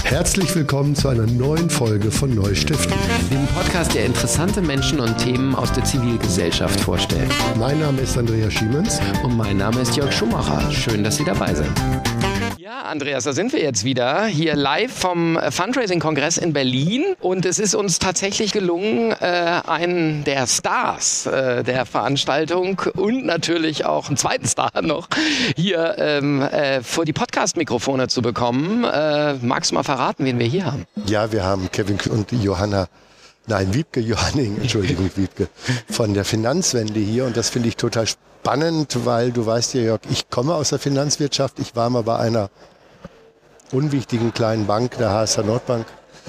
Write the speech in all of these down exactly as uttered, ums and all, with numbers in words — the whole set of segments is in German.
Herzlich willkommen zu einer neuen Folge von Neustiften, dem Podcast, der interessante Menschen und Themen aus der Zivilgesellschaft vorstellt. Mein Name ist Andreas Schiemens. Und mein Name ist Jörg Schumacher. Schön, dass Sie dabei sind. Ja, Andreas, da sind wir jetzt wieder, hier live vom Fundraising-Kongress in Berlin. Und es ist uns tatsächlich gelungen, äh, einen der Stars äh, der Veranstaltung und natürlich auch einen zweiten Star noch hier ähm, äh, vor die Podcast-Mikrofone zu bekommen. Äh, magst du mal verraten, wen wir hier haben? Ja, wir haben Kevin und Johanna, nein, Wiebke Johanning, Entschuldigung, Wiebke, von der Finanzwende hier. Und das finde ich total spannend, weil du weißt ja, Jörg, ich komme aus der Finanzwirtschaft. Ich war mal bei einer unwichtigen kleinen Bank, der H S H Nordbank.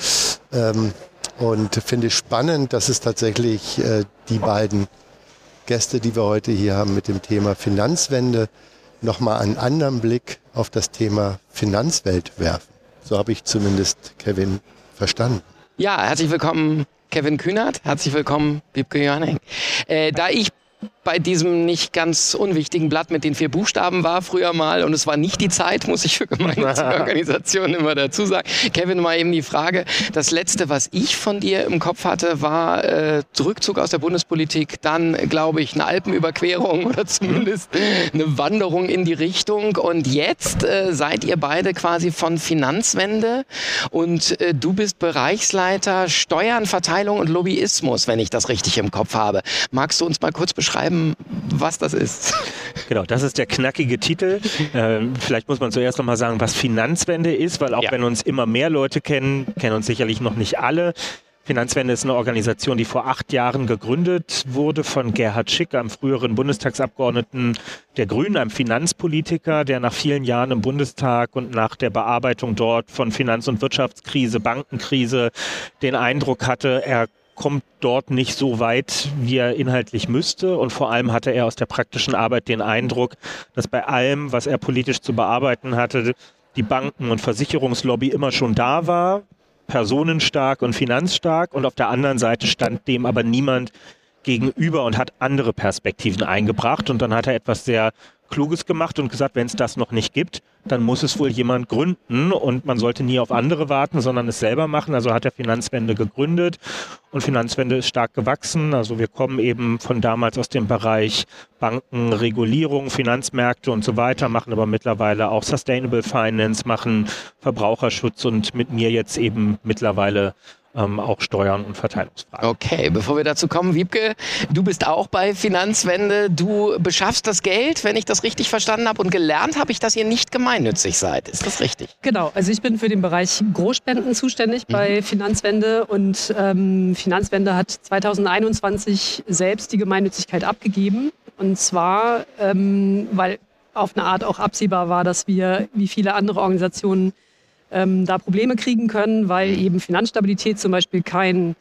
Ähm, und finde es spannend, dass es tatsächlich äh, die beiden Gäste, die wir heute hier haben mit dem Thema Finanzwende, nochmal einen anderen Blick auf das Thema Finanzwelt werfen. So habe ich zumindest Kevin verstanden. Ja, herzlich willkommen Kevin Kühnert, herzlich willkommen Wiebke Johanning. Äh, da ich bei diesem nicht ganz unwichtigen Blatt mit den vier Buchstaben war früher mal und es war nicht die Zeit, muss ich für gemeinnützige Organisationen immer dazu sagen. Kevin, mal eben die Frage, das Letzte, was ich von dir im Kopf hatte, war äh, Rückzug aus der Bundespolitik, dann glaube ich eine Alpenüberquerung oder zumindest eine Wanderung in die Richtung und jetzt äh, seid ihr beide quasi von Finanzwende und äh, du bist Bereichsleiter Steuern, Verteilung und Lobbyismus, wenn ich das richtig im Kopf habe. Magst du uns mal kurz beschreiben, was das ist? Genau, das ist der knackige Titel. Äh, vielleicht muss man zuerst noch mal sagen, was Finanzwende ist, weil auch ja. wenn uns immer mehr Leute kennen, kennen uns sicherlich noch nicht alle. Finanzwende ist eine Organisation, die vor acht Jahren gegründet wurde von Gerhard Schick, einem früheren Bundestagsabgeordneten der Grünen, einem Finanzpolitiker, der nach vielen Jahren im Bundestag und nach der Bearbeitung dort von Finanz- und Wirtschaftskrise, Bankenkrise den Eindruck hatte, er kommt dort nicht so weit, wie er inhaltlich müsste. Und vor allem hatte er aus der praktischen Arbeit den Eindruck, dass bei allem, was er politisch zu bearbeiten hatte, die Banken- und Versicherungslobby immer schon da war, personenstark und finanzstark. Und auf der anderen Seite stand dem aber niemand gegenüber und hat andere Perspektiven eingebracht. Und dann hat er etwas sehr Kluges gemacht und gesagt, wenn es das noch nicht gibt, dann muss es wohl jemand gründen und man sollte nie auf andere warten, sondern es selber machen. Also hat er Finanzwende gegründet und Finanzwende ist stark gewachsen. Also wir kommen eben von damals aus dem Bereich Banken, Regulierung, Finanzmärkte und so weiter, machen aber mittlerweile auch Sustainable Finance, machen Verbraucherschutz und mit mir jetzt eben mittlerweile Ähm, auch Steuern und Verteilungsfragen. Okay, bevor wir dazu kommen, Wiebke, du bist auch bei Finanzwende. Du beschaffst das Geld, wenn ich das richtig verstanden habe. Und gelernt habe ich, dass ihr nicht gemeinnützig seid. Ist das richtig? Genau, also ich bin für den Bereich Großspenden zuständig mhm. bei Finanzwende. Und ähm, Finanzwende hat zweitausendeinundzwanzig selbst die Gemeinnützigkeit abgegeben. Und zwar, ähm, weil auf eine Art auch absehbar war, dass wir, wie viele andere Organisationen, Ähm, da Probleme kriegen können, weil eben Finanzstabilität zum Beispiel kein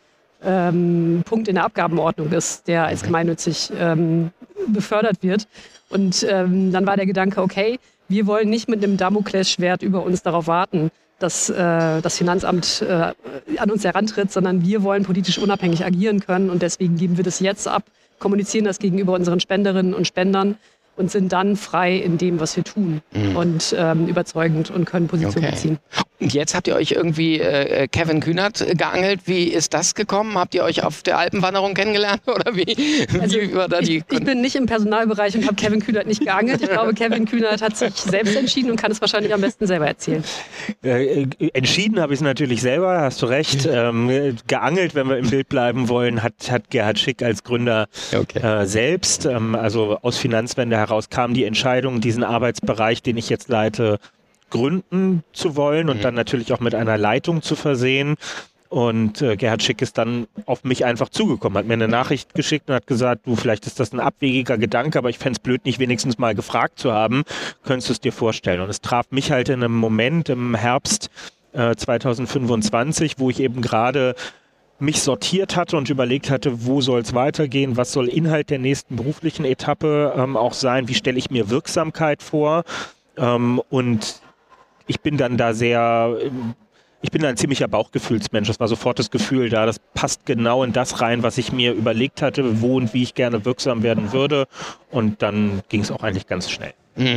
ähm, Punkt in der Abgabenordnung ist, der als gemeinnützig ähm, befördert wird. Und ähm, dann war der Gedanke, okay, wir wollen nicht mit einem Damoklesschwert über uns darauf warten, dass äh, das Finanzamt äh, an uns herantritt, sondern wir wollen politisch unabhängig agieren können und deswegen geben wir das jetzt ab, kommunizieren das gegenüber unseren Spenderinnen und Spendern und sind dann frei in dem, was wir tun mhm. und ähm, überzeugend und können Position okay. beziehen. Und jetzt habt ihr euch irgendwie äh, Kevin Kühnert geangelt. Wie ist das gekommen? Habt ihr euch auf der Alpenwanderung kennengelernt oder wie, also wie war da die? Ich, ich bin nicht im Personalbereich und habe Kevin Kühnert nicht geangelt. Ich glaube, Kevin Kühnert hat sich selbst entschieden und kann es wahrscheinlich am besten selber erzählen. Äh, entschieden habe ich es natürlich selber, hast du recht. Ähm, geangelt, wenn wir im Bild bleiben wollen, hat, hat Gerhard Schick als Gründer okay. äh, selbst. Ähm, also aus Finanzwende heraus kam die Entscheidung, diesen Arbeitsbereich, den ich jetzt leite, gründen zu wollen und mhm. dann natürlich auch mit einer Leitung zu versehen. Und äh, Gerhard Schick ist dann auf mich einfach zugekommen, hat mir eine Nachricht geschickt und hat gesagt, du, vielleicht ist das ein abwegiger Gedanke, aber ich fände es blöd, nicht wenigstens mal gefragt zu haben, könntest du es dir vorstellen? Und es traf mich halt in einem Moment im Herbst äh, zweitausendfünfundzwanzig, wo ich eben gerade mich sortiert hatte und überlegt hatte, wo soll es weitergehen, was soll Inhalt der nächsten beruflichen Etappe ähm, auch sein, wie stelle ich mir Wirksamkeit vor ähm, und ich bin dann da sehr ich bin ein ziemlicher Bauchgefühlsmensch. Das war sofort das Gefühl da, das passt genau in das rein, was ich mir überlegt hatte, wo und wie ich gerne wirksam werden würde. Und dann ging es auch eigentlich ganz schnell.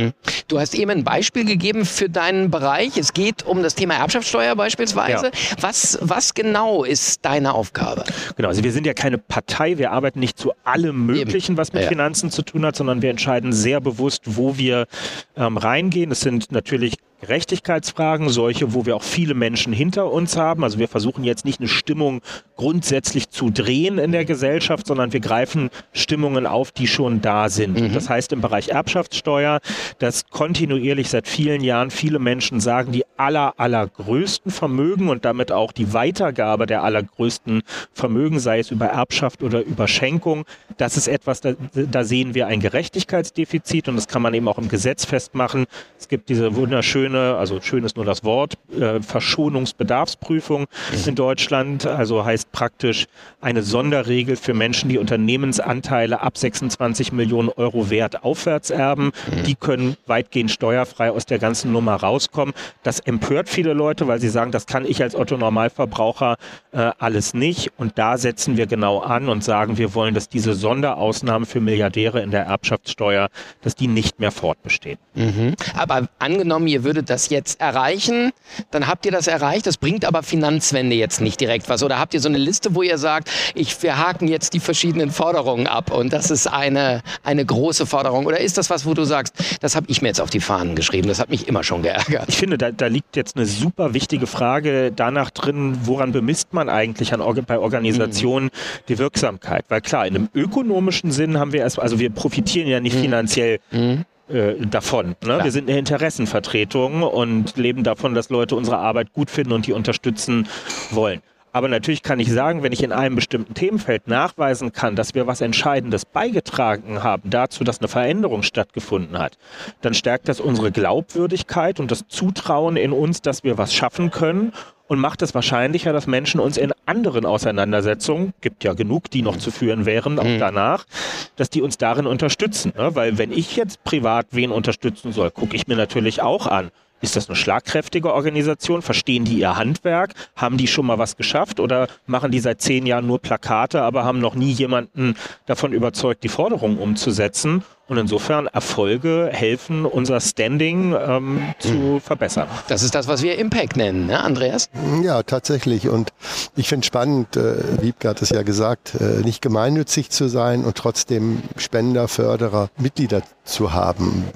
Du hast eben ein Beispiel gegeben für deinen Bereich. Es geht um das Thema Erbschaftssteuer beispielsweise. Ja. Was, was genau ist deine Aufgabe? Genau, also wir sind ja keine Partei. Wir arbeiten nicht zu allem Möglichen, eben, was mit ja. Finanzen zu tun hat, sondern wir entscheiden sehr bewusst, wo wir ähm, reingehen. Das sind natürlich Gerechtigkeitsfragen, solche, wo wir auch viele Menschen hinter uns haben. Also wir versuchen jetzt nicht eine Stimmung grundsätzlich zu drehen in der Gesellschaft, sondern wir greifen Stimmungen auf, die schon da sind. Mhm. Das heißt im Bereich Erbschaftssteuer, dass kontinuierlich seit vielen Jahren viele Menschen sagen, die aller, allergrößten Vermögen und damit auch die Weitergabe der allergrößten Vermögen, sei es über Erbschaft oder über Schenkung, das ist etwas, da, da sehen wir ein Gerechtigkeitsdefizit und das kann man eben auch im Gesetz festmachen. Es gibt diese wunderschöne, also schön ist nur das Wort, äh, Verschonungsbedarfsprüfung mhm. in Deutschland, also heißt praktisch eine Sonderregel für Menschen, die Unternehmensanteile ab sechsundzwanzig Millionen Euro Wert aufwärts erben. Mhm. Die können weitgehend steuerfrei aus der ganzen Nummer rauskommen. Das empört viele Leute, weil sie sagen, das kann ich als Otto-Normalverbraucher äh, alles nicht. Und da setzen wir genau an und sagen, wir wollen, dass diese Sonderausnahmen für Milliardäre in der Erbschaftssteuer, dass die nicht mehr fortbestehen. Mhm. Aber angenommen, ihr würdet das jetzt erreichen, dann habt ihr das erreicht. Das bringt aber Finanzwende jetzt nicht direkt was. Oder habt ihr so eine Liste, wo ihr sagt, ich, wir haken jetzt die verschiedenen Forderungen ab und das ist eine, eine große Forderung? Oder ist das was, wo du sagst, das habe ich mir jetzt auf die Fahnen geschrieben, das hat mich immer schon geärgert? Ich finde, da, da liegt jetzt eine super wichtige Frage danach drin, woran bemisst man eigentlich an, bei Organisationen mhm. die Wirksamkeit? Weil klar, in einem ökonomischen Sinn haben wir erst, also wir profitieren ja nicht mhm. finanziell mhm. davon. Ne? Wir sind eine Interessenvertretung und leben davon, dass Leute unsere Arbeit gut finden und die unterstützen wollen. Aber natürlich kann ich sagen, wenn ich in einem bestimmten Themenfeld nachweisen kann, dass wir was Entscheidendes beigetragen haben dazu, dass eine Veränderung stattgefunden hat, dann stärkt das unsere Glaubwürdigkeit und das Zutrauen in uns, dass wir was schaffen können und macht es wahrscheinlicher, dass Menschen uns in anderen Auseinandersetzungen, gibt ja genug, die noch zu führen wären, auch danach, dass die uns darin unterstützen. Ne? Weil wenn ich jetzt privat wen unterstützen soll, gucke ich mir natürlich auch an, ist das eine schlagkräftige Organisation? Verstehen die ihr Handwerk? Haben die schon mal was geschafft? Oder machen die seit zehn Jahren nur Plakate, aber haben noch nie jemanden davon überzeugt, die Forderungen umzusetzen? Und insofern Erfolge helfen, unser Standing ähm, zu verbessern. Das ist das, was wir Impact nennen, ne, Andreas? Ja, tatsächlich. Und ich finde spannend, äh, Wiebke hat es ja gesagt, äh, nicht gemeinnützig zu sein und trotzdem Spender, Förderer, Mitglieder zu haben.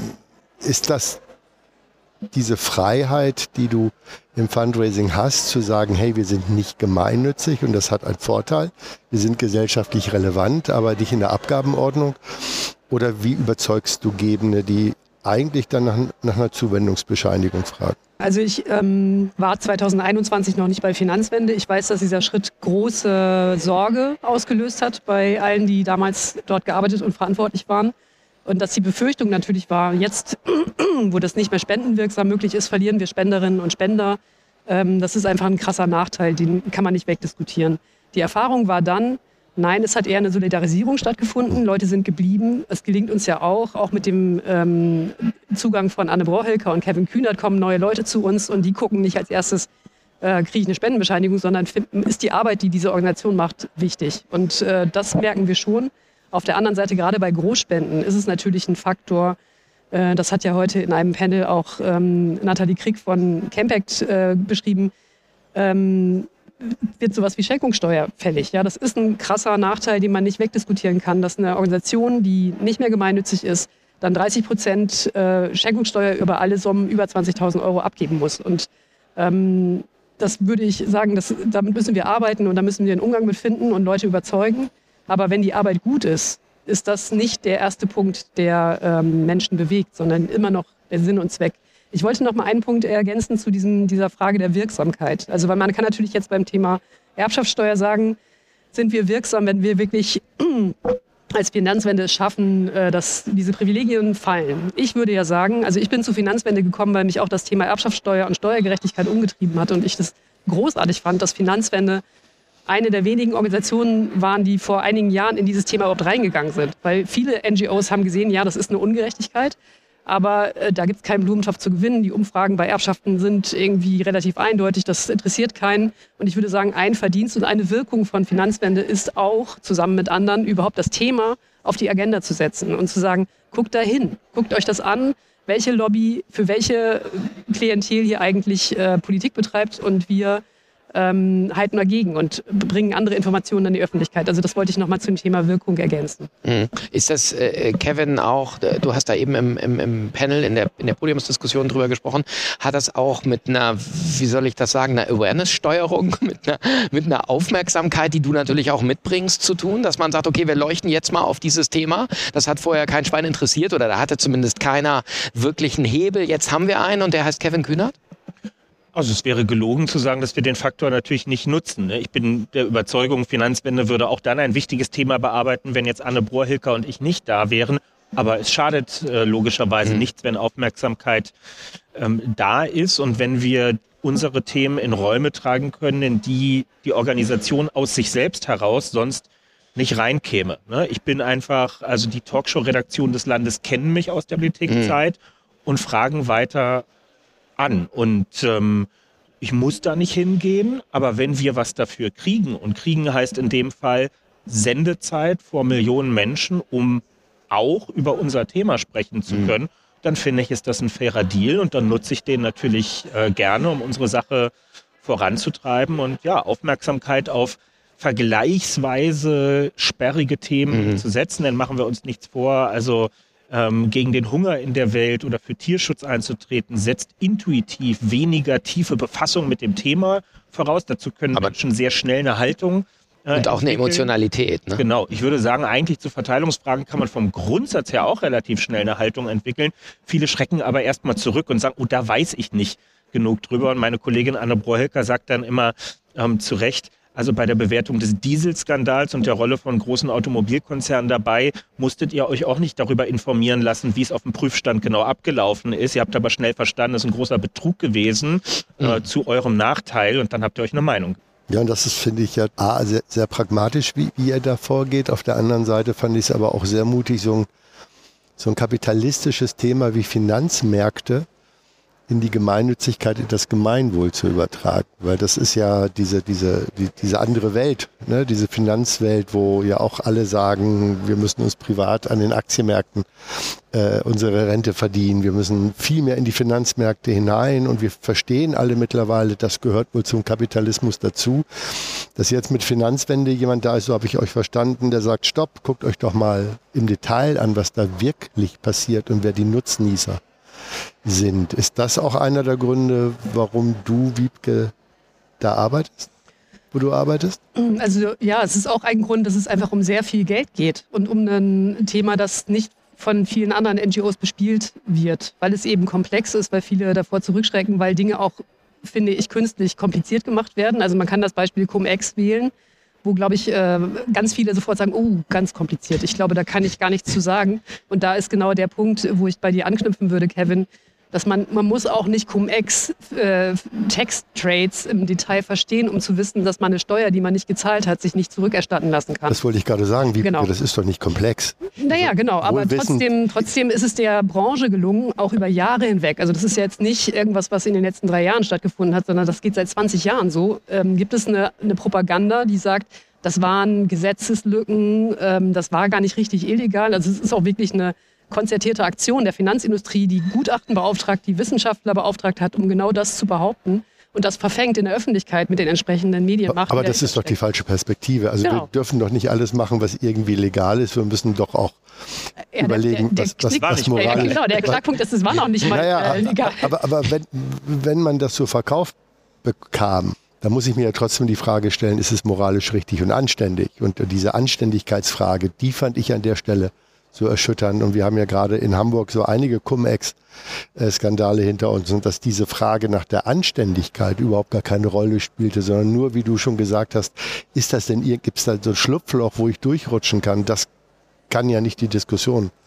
Ist das diese Freiheit, die du im Fundraising hast, zu sagen, hey, wir sind nicht gemeinnützig und das hat einen Vorteil. Wir sind gesellschaftlich relevant, aber nicht in der Abgabenordnung. Oder wie überzeugst du Gebende, die eigentlich dann nach, nach einer Zuwendungsbescheinigung fragen? Also ich ähm, war zwanzig einundzwanzig noch nicht bei Finanzwende. Ich weiß, dass dieser Schritt große Sorge ausgelöst hat bei allen, die damals dort gearbeitet und verantwortlich waren. Und dass die Befürchtung natürlich war, jetzt, wo das nicht mehr spendenwirksam möglich ist, verlieren wir Spenderinnen und Spender. Ähm, das ist einfach ein krasser Nachteil, den kann man nicht wegdiskutieren. Die Erfahrung war dann, nein, es hat eher eine Solidarisierung stattgefunden. Leute sind geblieben. Es gelingt uns ja auch, auch mit dem ähm, Zugang von Anne Brohilker und Kevin Kühnert kommen neue Leute zu uns und die gucken nicht als erstes, äh, kriege ich eine Spendenbescheinigung, sondern finden, ist die Arbeit, die diese Organisation macht, wichtig. Und äh, das merken wir schon. Auf der anderen Seite, gerade bei Großspenden, ist es natürlich ein Faktor, äh, das hat ja heute in einem Panel auch ähm, Nathalie Krieg von Campact äh, beschrieben, ähm, wird sowas wie Schenkungssteuer fällig. Ja, das ist ein krasser Nachteil, den man nicht wegdiskutieren kann, dass eine Organisation, die nicht mehr gemeinnützig ist, dann dreißig Prozent äh, Schenkungssteuer über alle Summen über zwanzigtausend Euro abgeben muss. Und ähm, das würde ich sagen, das, damit müssen wir arbeiten und da müssen wir einen Umgang mit finden und Leute überzeugen. Aber wenn die Arbeit gut ist, ist das nicht der erste Punkt, der ähm, Menschen bewegt, sondern immer noch der Sinn und Zweck. Ich wollte noch mal einen Punkt ergänzen zu diesem, dieser Frage der Wirksamkeit. Also weil man kann natürlich jetzt beim Thema Erbschaftssteuer sagen, sind wir wirksam, wenn wir wirklich als Finanzwende es schaffen, dass diese Privilegien fallen. Ich würde ja sagen, also ich bin zur Finanzwende gekommen, weil mich auch das Thema Erbschaftssteuer und Steuergerechtigkeit umgetrieben hat und ich das großartig fand, dass Finanzwende eine der wenigen Organisationen waren, die vor einigen Jahren in dieses Thema überhaupt reingegangen sind. Weil viele N G Os haben gesehen, ja, das ist eine Ungerechtigkeit. Aber äh, da gibt es keinen Blumentopf zu gewinnen. Die Umfragen bei Erbschaften sind irgendwie relativ eindeutig. Das interessiert keinen. Und ich würde sagen, ein Verdienst und eine Wirkung von Finanzwende ist auch, zusammen mit anderen, überhaupt das Thema auf die Agenda zu setzen und zu sagen, guckt da hin, guckt euch das an, welche Lobby für welche Klientel hier eigentlich äh, Politik betreibt und wir ähm, halten dagegen und bringen andere Informationen an die Öffentlichkeit. Also das wollte ich nochmal zum Thema Wirkung ergänzen. Mhm. Ist das, äh, Kevin, auch, du hast da eben im, im, im Panel, in der, in der Podiumsdiskussion drüber gesprochen, hat das auch mit einer, wie soll ich das sagen, einer Awareness-Steuerung, mit einer, mit einer Aufmerksamkeit, die du natürlich auch mitbringst, zu tun, dass man sagt, okay, wir leuchten jetzt mal auf dieses Thema, das hat vorher kein Schwein interessiert oder da hatte zumindest keiner wirklich einen Hebel, jetzt haben wir einen und der heißt Kevin Kühnert? Also es wäre gelogen zu sagen, dass wir den Faktor natürlich nicht nutzen. Ich bin der Überzeugung, Finanzwende würde auch dann ein wichtiges Thema bearbeiten, wenn jetzt Anne Brohr-Hilker und ich nicht da wären. Aber es schadet äh, logischerweise mhm. nichts, wenn Aufmerksamkeit ähm, da ist und wenn wir unsere Themen in Räume tragen können, in die die Organisation aus sich selbst heraus sonst nicht reinkäme. Ne? Ich bin einfach, also die Talkshow-Redaktion des Landes kennen mich aus der Politikzeit mhm. und fragen weiter an. Und ähm, ich muss da nicht hingehen, aber wenn wir was dafür kriegen, und kriegen heißt in dem Fall Sendezeit vor Millionen Menschen, um auch über unser Thema sprechen zu können, mhm. dann finde ich, ist das ein fairer Deal und dann nutze ich den natürlich äh, gerne, um unsere Sache voranzutreiben und ja, Aufmerksamkeit auf vergleichsweise sperrige Themen mhm. zu setzen, dann machen wir uns nichts vor, also Ähm, gegen den Hunger in der Welt oder für Tierschutz einzutreten, setzt intuitiv weniger tiefe Befassung mit dem Thema voraus. Dazu können Aber Menschen sehr schnell eine Haltung äh, und auch eine Emotionalität. Ne? Genau. Ich würde sagen, eigentlich zu Verteilungsfragen kann man vom Grundsatz her auch relativ schnell eine Haltung entwickeln. Viele schrecken aber erstmal zurück und sagen, oh, da weiß ich nicht genug drüber. Und meine Kollegin Anne Brohr-Hilker sagt dann immer ähm, zu Recht, also bei der Bewertung des Dieselskandals und der Rolle von großen Automobilkonzernen dabei, musstet ihr euch auch nicht darüber informieren lassen, wie es auf dem Prüfstand genau abgelaufen ist. Ihr habt aber schnell verstanden, es ist ein großer Betrug gewesen mhm. äh, zu eurem Nachteil und dann habt ihr euch eine Meinung. Ja, und das ist, finde ich, ja A, sehr, sehr pragmatisch, wie, wie ihr da vorgeht. Auf der anderen Seite fand ich es aber auch sehr mutig, so ein, so ein kapitalistisches Thema wie Finanzmärkte in die Gemeinnützigkeit, in das Gemeinwohl zu übertragen. Weil das ist ja diese, diese, die, diese andere Welt, ne? Diese Finanzwelt, wo ja auch alle sagen, wir müssen uns privat an den Aktienmärkten äh, unsere Rente verdienen. Wir müssen viel mehr in die Finanzmärkte hinein und wir verstehen alle mittlerweile, das gehört wohl zum Kapitalismus dazu. Dass jetzt mit Finanzwende jemand da ist, so habe ich euch verstanden, der sagt, stopp, guckt euch doch mal im Detail an, was da wirklich passiert und wer die Nutznießer sind. Ist das auch einer der Gründe, warum du, Wiebke, da arbeitest, wo du arbeitest? Also ja, es ist auch ein Grund, dass es einfach um sehr viel Geld geht und um ein Thema, das nicht von vielen anderen N G Os bespielt wird, weil es eben komplex ist, weil viele davor zurückschrecken, weil Dinge auch, finde ich, künstlich kompliziert gemacht werden. Also man kann das Beispiel Cum-Ex wählen, wo, glaube ich, äh, ganz viele sofort sagen, oh, ganz kompliziert. Ich glaube, da kann ich gar nichts zu sagen. Und da ist genau der Punkt, wo ich bei dir anknüpfen würde, Kevin, dass man, man muss auch nicht Cum-Ex äh, Text-Trades im Detail verstehen, um zu wissen, dass man eine Steuer, die man nicht gezahlt hat, sich nicht zurückerstatten lassen kann. Das wollte ich gerade sagen, wie, genau. Das ist doch nicht komplex. Naja, genau, aber trotzdem, trotzdem ist es der Branche gelungen, auch über Jahre hinweg, also das ist ja jetzt nicht irgendwas, was in den letzten drei Jahren stattgefunden hat, sondern das geht seit zwanzig Jahren so, ähm, gibt es eine, eine Propaganda, die sagt, das waren Gesetzeslücken, ähm, das war gar nicht richtig illegal, also es ist auch wirklich eine konzertierte Aktion der Finanzindustrie, die Gutachten beauftragt, die Wissenschaftler beauftragt hat, um genau das zu behaupten. Und das verfängt in der Öffentlichkeit mit den entsprechenden Medienmacht. Aber das ist doch die falsche Perspektive. Also genau. Wir dürfen doch nicht alles machen, was irgendwie legal ist. Wir müssen doch auch ja, überlegen, der, der, der was, was, was moralisch ist. Ja, genau, der Knackpunkt ist, es war noch nicht mal naja, äh, legal. Aber, aber wenn, wenn man das so verkauft bekam, da muss ich mir ja trotzdem die Frage stellen, ist es moralisch richtig und anständig? Und diese Anständigkeitsfrage, die fand ich an der Stelle so erschütternd. Und wir haben ja gerade in Hamburg so einige Cum-Ex-Skandale hinter uns. Und dass diese Frage nach der Anständigkeit überhaupt gar keine Rolle spielte, sondern nur, wie du schon gesagt hast, ist das denn, gibt es da so ein Schlupfloch, wo ich durchrutschen kann? Das kann ja nicht die Diskussion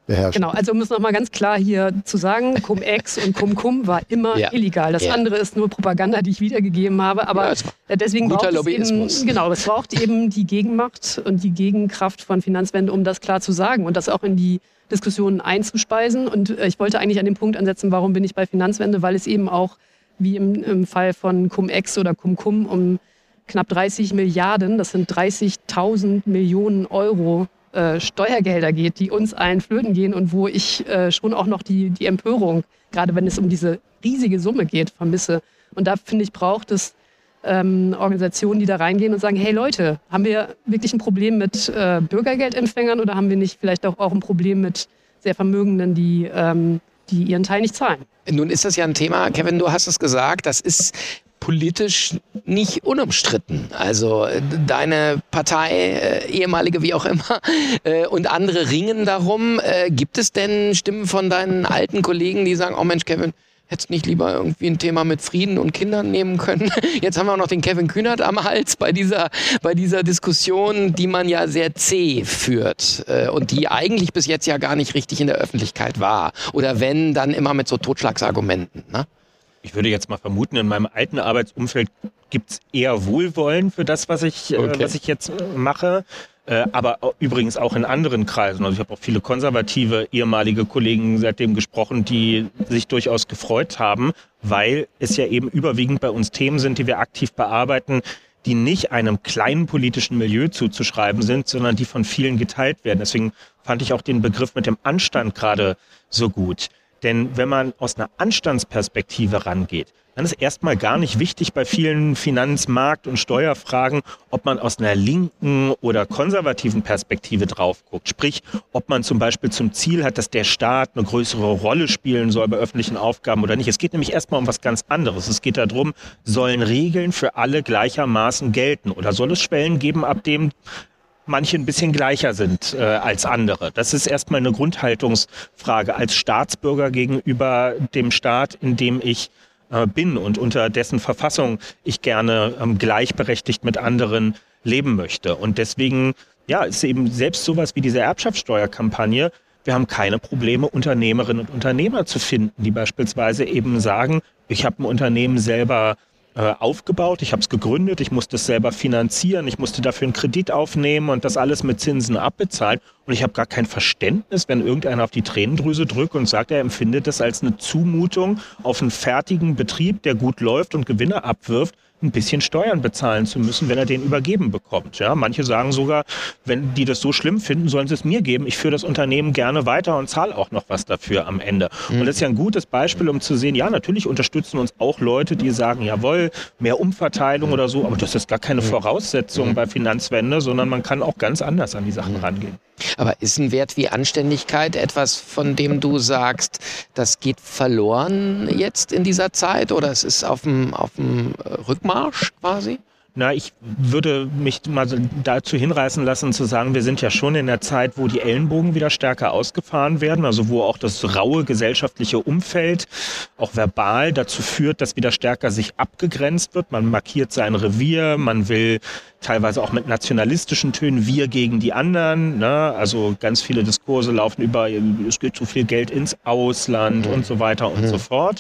beherrschen. Genau, also um es nochmal ganz klar hier zu sagen, Cum-Ex und Cum-Cum war immer ja. illegal. Das ja. andere ist nur Propaganda, die ich wiedergegeben habe. Aber ja, deswegen braucht es eben, genau, es braucht eben die Gegenmacht und die Gegenkraft von Finanzwende, um das klar zu sagen und das auch in die Diskussionen einzuspeisen. Und ich wollte eigentlich an den Punkt ansetzen, warum bin ich bei Finanzwende, weil es eben auch, wie im, im Fall von Cum-Ex oder Cum-Cum, um knapp dreißig Milliarden, das sind dreißigtausend Millionen Euro äh, Steuergelder geht, die uns allen flöten gehen und wo ich äh, schon auch noch die, die Empörung, gerade wenn es um diese riesige Summe geht, vermisse. Und da, finde ich, braucht es ähm, Organisationen, die da reingehen und sagen, hey Leute, haben wir wirklich ein Problem mit äh, Bürgergeldempfängern oder haben wir nicht vielleicht auch, auch ein Problem mit sehr Vermögenden, die, ähm, die ihren Teil nicht zahlen? Nun ist das ja ein Thema, Kevin, du hast es gesagt, das ist politisch nicht unumstritten. Also deine Partei, äh, ehemalige wie auch immer, äh, und andere ringen darum. Äh, gibt es denn Stimmen von deinen alten Kollegen, die sagen, oh Mensch, Kevin, hättest nicht lieber irgendwie ein Thema mit Frieden und Kindern nehmen können? Jetzt haben wir auch noch den Kevin Kühnert am Hals bei dieser, bei dieser Diskussion, die man ja sehr zäh führt äh, und die eigentlich bis jetzt ja gar nicht richtig in der Öffentlichkeit war. Oder wenn, dann immer mit so Totschlagsargumenten, ne? Ich würde jetzt mal vermuten, in meinem alten Arbeitsumfeld gibt es eher Wohlwollen für das, was ich, okay. äh, was ich jetzt mache. Äh, aber übrigens auch in anderen Kreisen. Also ich habe auch viele konservative ehemalige Kollegen seitdem gesprochen, die sich durchaus gefreut haben, weil es ja eben überwiegend bei uns Themen sind, die wir aktiv bearbeiten, die nicht einem kleinen politischen Milieu zuzuschreiben sind, sondern die von vielen geteilt werden. Deswegen fand ich auch den Begriff mit dem Anstand gerade so gut. Denn wenn man aus einer Anstandsperspektive rangeht, dann ist erstmal gar nicht wichtig bei vielen Finanz-, Markt- und Steuerfragen, ob man aus einer linken oder konservativen Perspektive drauf guckt. Sprich, ob man zum Beispiel zum Ziel hat, dass der Staat eine größere Rolle spielen soll bei öffentlichen Aufgaben oder nicht. Es geht nämlich erstmal um was ganz anderes. Es geht darum, sollen Regeln für alle gleichermaßen gelten oder soll es Schwellen geben, ab dem manche ein bisschen gleicher sind äh, als andere. Das ist erstmal eine Grundhaltungsfrage als Staatsbürger gegenüber dem Staat, in dem ich äh, bin und unter dessen Verfassung ich gerne ähm, gleichberechtigt mit anderen leben möchte. Und deswegen, ja, ist eben selbst sowas wie diese Erbschaftssteuerkampagne. Wir haben keine Probleme, Unternehmerinnen und Unternehmer zu finden, die beispielsweise eben sagen, ich habe ein Unternehmen selber aufgebaut, ich habe es gegründet, ich musste es selber finanzieren, ich musste dafür einen Kredit aufnehmen und das alles mit Zinsen abbezahlen und ich habe gar kein Verständnis, wenn irgendeiner auf die Tränendrüse drückt und sagt, er empfindet das als eine Zumutung auf einen fertigen Betrieb, der gut läuft und Gewinne abwirft, ein bisschen Steuern bezahlen zu müssen, wenn er den übergeben bekommt. Ja, manche sagen sogar, wenn die das so schlimm finden, sollen sie es mir geben. Ich führe das Unternehmen gerne weiter und zahle auch noch was dafür am Ende. Mhm. Und das ist ja ein gutes Beispiel, um zu sehen, ja, natürlich unterstützen uns auch Leute, die sagen, jawohl, mehr Umverteilung oder so, aber das ist gar keine Voraussetzung mhm. bei Finanzwende, sondern man kann auch ganz anders an die Sachen rangehen. Aber ist ein Wert wie Anständigkeit etwas, von dem du sagst, das geht verloren jetzt in dieser Zeit oder es ist auf dem, auf dem Rückmarsch quasi? Na, ich würde mich mal dazu hinreißen lassen, zu sagen, wir sind ja schon in der Zeit, wo die Ellenbogen wieder stärker ausgefahren werden, also wo auch das raue gesellschaftliche Umfeld auch verbal dazu führt, dass wieder stärker sich abgegrenzt wird. Man markiert sein Revier, man will teilweise auch mit nationalistischen Tönen wir gegen die anderen. Ne? Also ganz viele Diskurse laufen über, es geht zu viel Geld ins Ausland mhm. und so weiter und mhm. so fort.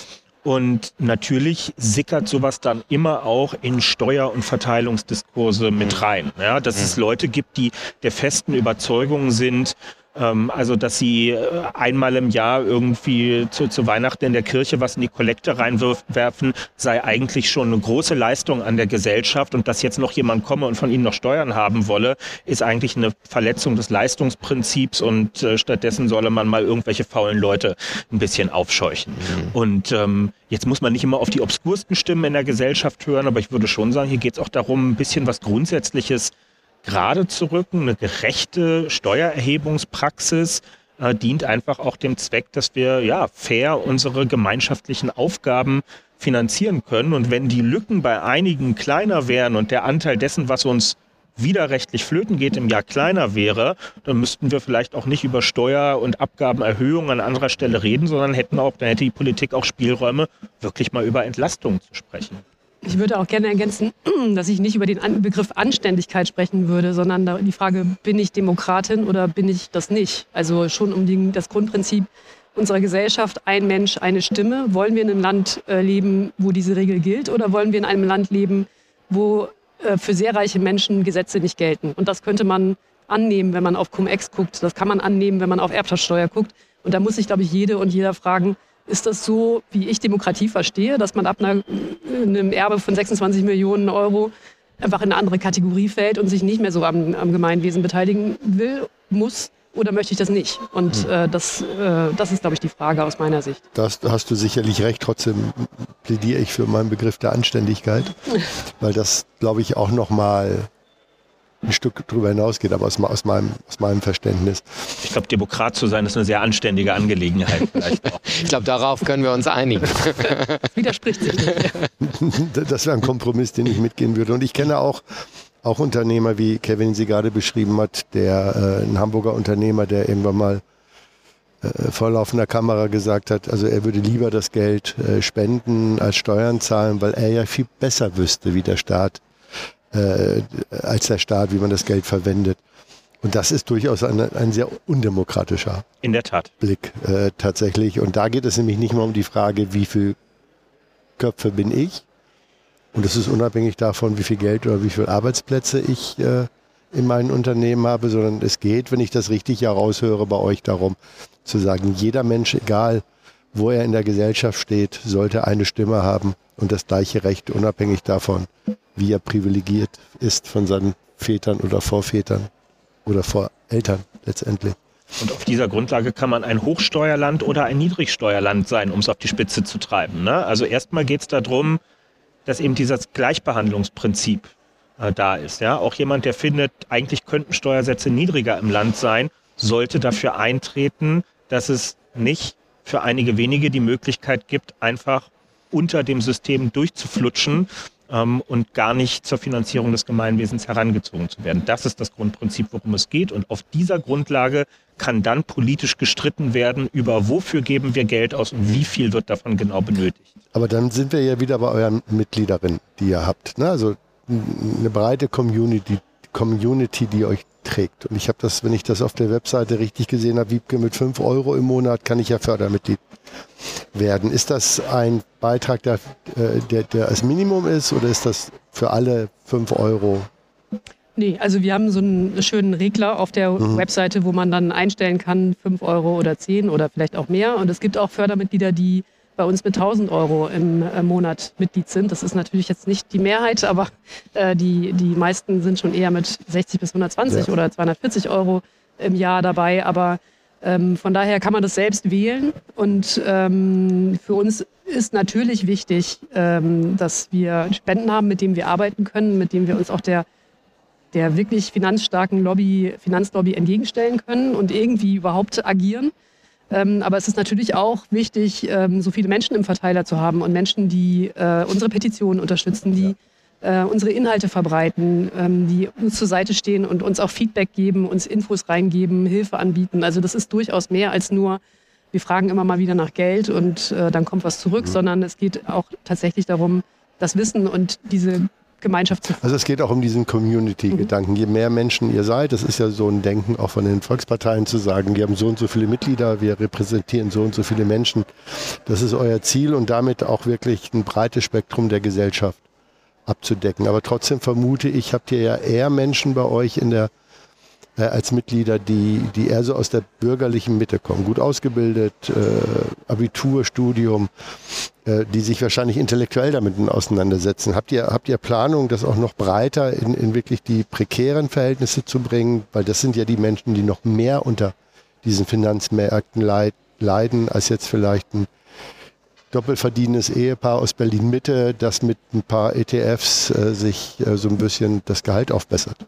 Und natürlich sickert sowas dann immer auch in Steuer- und Verteilungsdiskurse mit rein. Ja, dass es Leute gibt, die der festen Überzeugung sind, ähm, also dass sie einmal im Jahr irgendwie zu, zu Weihnachten in der Kirche was in die Kollekte reinwerfen, sei eigentlich schon eine große Leistung an der Gesellschaft. Und dass jetzt noch jemand komme und von ihnen noch Steuern haben wolle, ist eigentlich eine Verletzung des Leistungsprinzips und äh, stattdessen solle man mal irgendwelche faulen Leute ein bisschen aufscheuchen. Mhm. Und ähm, jetzt muss man nicht immer auf die obskursten Stimmen in der Gesellschaft hören, aber ich würde schon sagen, hier geht es auch darum, ein bisschen was Grundsätzliches gerade zu rücken. Eine gerechte Steuererhebungspraxis äh, dient einfach auch dem Zweck, dass wir ja fair unsere gemeinschaftlichen Aufgaben finanzieren können. Und wenn die Lücken bei einigen kleiner wären und der Anteil dessen, was uns widerrechtlich flöten geht, im Jahr kleiner wäre, dann müssten wir vielleicht auch nicht über Steuer- und Abgabenerhöhungen an anderer Stelle reden, sondern hätten auch, dann hätte die Politik auch Spielräume, wirklich mal über Entlastungen zu sprechen. Ich würde auch gerne ergänzen, dass ich nicht über den Begriff Anständigkeit sprechen würde, sondern die Frage, bin ich Demokratin oder bin ich das nicht? Also schon um die, das Grundprinzip unserer Gesellschaft, ein Mensch, eine Stimme. Wollen wir in einem Land äh, leben, wo diese Regel gilt, oder wollen wir in einem Land leben, wo äh, für sehr reiche Menschen Gesetze nicht gelten? Und das könnte man annehmen, wenn man auf Cum-Ex guckt. Das kann man annehmen, wenn man auf Erbschaftssteuer guckt. Und da muss sich, glaube ich, jede und jeder fragen, ist das so, wie ich Demokratie verstehe, dass man ab einer, einem Erbe von sechsundzwanzig Millionen Euro einfach in eine andere Kategorie fällt und sich nicht mehr so am, am Gemeinwesen beteiligen will, muss, oder möchte ich das nicht? Und äh, das, äh, das ist, glaube ich, die Frage aus meiner Sicht. Das hast du sicherlich recht. Trotzdem plädiere ich für meinen Begriff der Anständigkeit, weil das, glaube ich, auch nochmal ein Stück drüber hinausgeht, aber aus, aus, meinem, aus meinem Verständnis. Ich glaube, Demokrat zu sein ist eine sehr anständige Angelegenheit. Vielleicht auch. Ich glaube, darauf können wir uns einigen. Das widerspricht sich nicht. Das wäre ein Kompromiss, den ich mitgehen würde. Und ich kenne auch, auch Unternehmer, wie Kevin sie gerade beschrieben hat, der, äh, ein Hamburger Unternehmer, der irgendwann mal äh, vor laufender Kamera gesagt hat, also er würde lieber das Geld äh, spenden als Steuern zahlen, weil er ja viel besser wüsste, wie der Staat Äh, als der Staat, wie man das Geld verwendet. Und das ist durchaus ein, ein sehr undemokratischer In der Tat. Blick äh, tatsächlich. Und da geht es nämlich nicht mehr um die Frage, wie viele Köpfe bin ich? Und es ist unabhängig davon, wie viel Geld oder wie viele Arbeitsplätze ich äh, in meinem Unternehmen habe, sondern es geht, wenn ich das richtig heraushöre, bei euch darum, zu sagen, jeder Mensch, egal wo er in der Gesellschaft steht, sollte eine Stimme haben und das gleiche Recht, unabhängig davon, wie er privilegiert ist von seinen Vätern oder Vorvätern oder Voreltern letztendlich. Und auf dieser Grundlage kann man ein Hochsteuerland oder ein Niedrigsteuerland sein, um es auf die Spitze zu treiben. Ne? Also erstmal geht es darum, dass eben dieses Gleichbehandlungsprinzip äh, da ist. Ja? Auch jemand, der findet, eigentlich könnten Steuersätze niedriger im Land sein, sollte dafür eintreten, dass es nicht für einige wenige die Möglichkeit gibt, einfach unter dem System durchzuflutschen ähm, und gar nicht zur Finanzierung des Gemeinwesens herangezogen zu werden. Das ist das Grundprinzip, worum es geht. Und auf dieser Grundlage kann dann politisch gestritten werden über, wofür geben wir Geld aus und wie viel wird davon genau benötigt. Aber dann sind wir ja wieder bei euren Mitgliederinnen, die ihr habt. Ne? Also eine breite Community, Community, die euch trägt. Und ich habe das, wenn ich das auf der Webseite richtig gesehen habe, Wiebke, mit fünf Euro im Monat kann ich ja Fördermitglied werden. Ist das ein Beitrag, der, der, der als Minimum ist, oder ist das für alle fünf Euro? Nee, also wir haben so einen schönen Regler auf der mhm. Webseite, wo man dann einstellen kann, fünf Euro oder zehn oder vielleicht auch mehr. Und es gibt auch Fördermitglieder, die bei uns mit tausend Euro im Monat Mitglied sind. Das ist natürlich jetzt nicht die Mehrheit, aber äh, die, die meisten sind schon eher mit sechzig bis hundertzwanzig ja. oder zweihundertvierzig Euro im Jahr dabei. Aber ähm, von daher kann man das selbst wählen. Und ähm, für uns ist natürlich wichtig, ähm, dass wir Spenden haben, mit denen wir arbeiten können, mit denen wir uns auch der, der wirklich finanzstarken Lobby, Finanzlobby entgegenstellen können und irgendwie überhaupt agieren. Ähm, aber es ist natürlich auch wichtig, ähm, so viele Menschen im Verteiler zu haben und Menschen, die äh, unsere Petitionen unterstützen, die äh, unsere Inhalte verbreiten, ähm, die uns zur Seite stehen und uns auch Feedback geben, uns Infos reingeben, Hilfe anbieten. Also das ist durchaus mehr als nur, wir fragen immer mal wieder nach Geld und äh, dann kommt was zurück, mhm. sondern es geht auch tatsächlich darum, das Wissen und diese Gemeinschaft zu. Also es geht auch um diesen Community-Gedanken. Mhm. Je mehr Menschen ihr seid, das ist ja so ein Denken auch von den Volksparteien zu sagen, wir haben so und so viele Mitglieder, wir repräsentieren so und so viele Menschen. Das ist euer Ziel und damit auch wirklich ein breites Spektrum der Gesellschaft abzudecken. Aber trotzdem vermute ich, habt ihr ja eher Menschen bei euch in der äh, als Mitglieder, die, die eher so aus der bürgerlichen Mitte kommen. Gut ausgebildet, äh, Abitur, Studium, äh, die sich wahrscheinlich intellektuell damit auseinandersetzen. Habt ihr, habt ihr Planung, das auch noch breiter in, in wirklich die prekären Verhältnisse zu bringen? Weil das sind ja die Menschen, die noch mehr unter diesen Finanzmärkten leid, leiden, als jetzt vielleicht ein doppelverdienendes Ehepaar aus Berlin-Mitte, das mit ein paar E T Fs äh, sich äh, so ein bisschen das Gehalt aufbessert.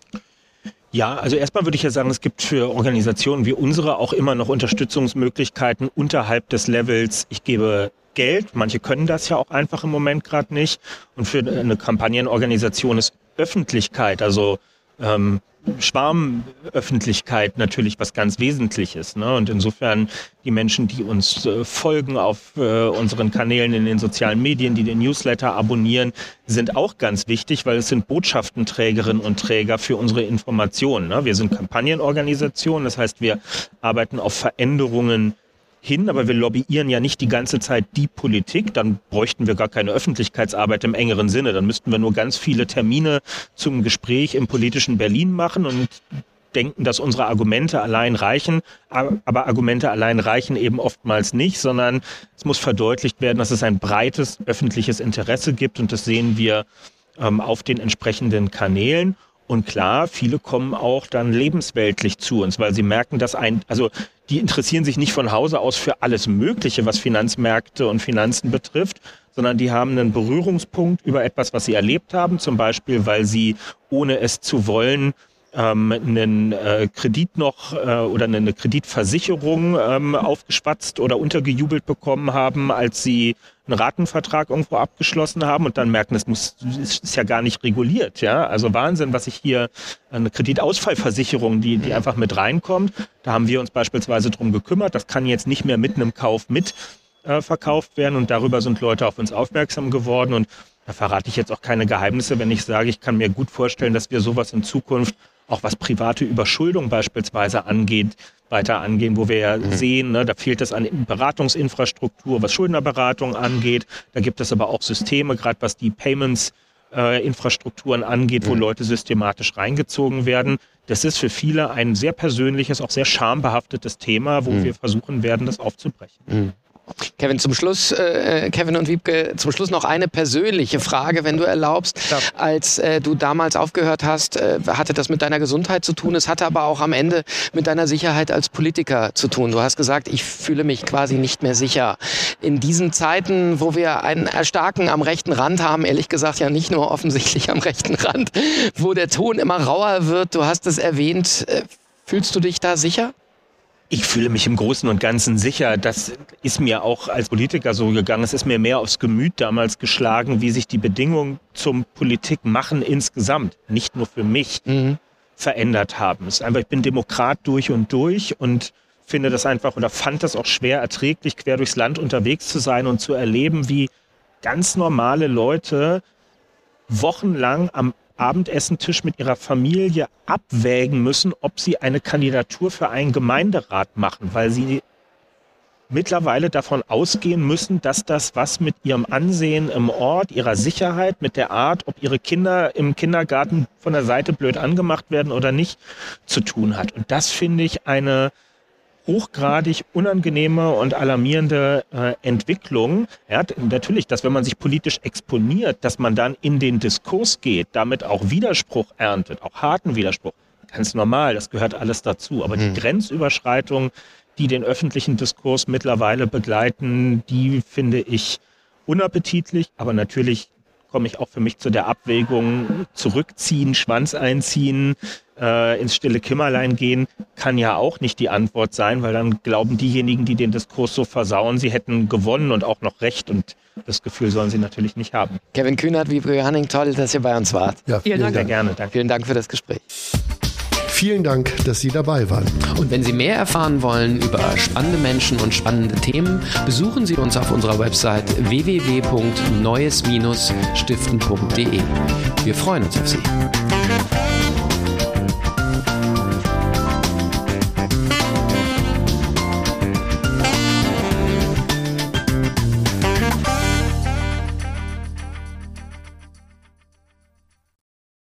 Ja, also erstmal würde ich ja sagen, es gibt für Organisationen wie unsere auch immer noch Unterstützungsmöglichkeiten unterhalb des Levels, ich gebe Geld. Manche können das ja auch einfach im Moment gerade nicht. Und für eine Kampagnenorganisation ist Öffentlichkeit, also ähm, Schwarmöffentlichkeit natürlich was ganz Wesentliches. Ne? Und insofern die Menschen, die uns äh, folgen auf äh, unseren Kanälen in den sozialen Medien, die den Newsletter abonnieren, sind auch ganz wichtig, weil es sind Botschaftenträgerinnen und Träger für unsere Informationen. Ne? Wir sind Kampagnenorganisation, das heißt, wir arbeiten auf Veränderungen hin, aber wir lobbyieren ja nicht die ganze Zeit die Politik, dann bräuchten wir gar keine Öffentlichkeitsarbeit im engeren Sinne, dann müssten wir nur ganz viele Termine zum Gespräch im politischen Berlin machen und denken, dass unsere Argumente allein reichen, aber Argumente allein reichen eben oftmals nicht, sondern es muss verdeutlicht werden, dass es ein breites öffentliches Interesse gibt und das sehen wir ähm, auf den entsprechenden Kanälen. Und klar, viele kommen auch dann lebensweltlich zu uns, weil sie merken, dass ein, also die interessieren sich nicht von Hause aus für alles Mögliche, was Finanzmärkte und Finanzen betrifft, sondern die haben einen Berührungspunkt über etwas, was sie erlebt haben, zum Beispiel, weil sie, ohne es zu wollen, ähm, einen äh, Kredit noch äh, oder eine Kreditversicherung ähm, aufgeschwatzt oder untergejubelt bekommen haben, als sie einen Ratenvertrag irgendwo abgeschlossen haben und dann merken, das muss, das ist ja gar nicht reguliert, ja. Also Wahnsinn, was ich hier, eine Kreditausfallversicherung, die, die einfach mit reinkommt. Da haben wir uns beispielsweise drum gekümmert. Das kann jetzt nicht mehr mit einem Kauf mit äh, verkauft werden und darüber sind Leute auf uns aufmerksam geworden und da verrate ich jetzt auch keine Geheimnisse, wenn ich sage, ich kann mir gut vorstellen, dass wir sowas in Zukunft auch was private Überschuldung beispielsweise angeht, weiter angehen, wo wir ja mhm. sehen, ne, da fehlt es an Beratungsinfrastruktur, was Schuldnerberatung angeht. Da gibt es aber auch Systeme, gerade was die Payments-Infrastrukturen äh, angeht, wo mhm. Leute systematisch reingezogen werden. Das ist für viele ein sehr persönliches, auch sehr schambehaftetes Thema, wo mhm. wir versuchen werden, das aufzubrechen. Mhm. Kevin, zum Schluss, äh, Kevin und Wiebke, zum Schluss noch eine persönliche Frage, wenn du erlaubst. Ja. Als äh, du damals aufgehört hast, äh, hatte das mit deiner Gesundheit zu tun. Es hatte aber auch am Ende mit deiner Sicherheit als Politiker zu tun. Du hast gesagt, ich fühle mich quasi nicht mehr sicher. In diesen Zeiten, wo wir ein Erstarken am rechten Rand haben, ehrlich gesagt ja nicht nur offensichtlich am rechten Rand, wo der Ton immer rauer wird, du hast es erwähnt, äh, fühlst du dich da sicher? Ich fühle mich im Großen und Ganzen sicher. Das ist mir auch als Politiker so gegangen. Es ist mir mehr aufs Gemüt damals geschlagen, wie sich die Bedingungen zum Politikmachen insgesamt, nicht nur für mich, mhm. verändert haben. Es ist einfach, ich bin Demokrat durch und durch und finde das einfach oder fand das auch schwer erträglich, quer durchs Land unterwegs zu sein und zu erleben, wie ganz normale Leute wochenlang am Abendessentisch mit ihrer Familie abwägen müssen, ob sie eine Kandidatur für einen Gemeinderat machen, weil sie mittlerweile davon ausgehen müssen, dass das was mit ihrem Ansehen im Ort, ihrer Sicherheit, mit der Art, ob ihre Kinder im Kindergarten von der Seite blöd angemacht werden oder nicht, zu tun hat. Und das finde ich eine hochgradig unangenehme und alarmierende äh, Entwicklung. Ja, natürlich, dass wenn man sich politisch exponiert, dass man dann in den Diskurs geht, damit auch Widerspruch erntet, auch harten Widerspruch. Ganz normal, das gehört alles dazu. Aber mhm. die Grenzüberschreitungen, die den öffentlichen Diskurs mittlerweile begleiten, die finde ich unappetitlich. Aber natürlich komme ich auch für mich zu der Abwägung, zurückziehen, Schwanz einziehen, äh, ins stille Kämmerlein gehen, kann ja auch nicht die Antwort sein, weil dann glauben diejenigen, die den Diskurs so versauen, sie hätten gewonnen und auch noch Recht und das Gefühl sollen sie natürlich nicht haben. Kevin Kühnert, Wiebke Johanning, toll, dass ihr bei uns wart. Ja, vielen, vielen Dank. Sehr gerne. Danke. Vielen Dank für das Gespräch. Vielen Dank, dass Sie dabei waren. Und wenn Sie mehr erfahren wollen über spannende Menschen und spannende Themen, besuchen Sie uns auf unserer Website w w w punkt neues Bindestrich stiften punkt de. Wir freuen uns auf Sie.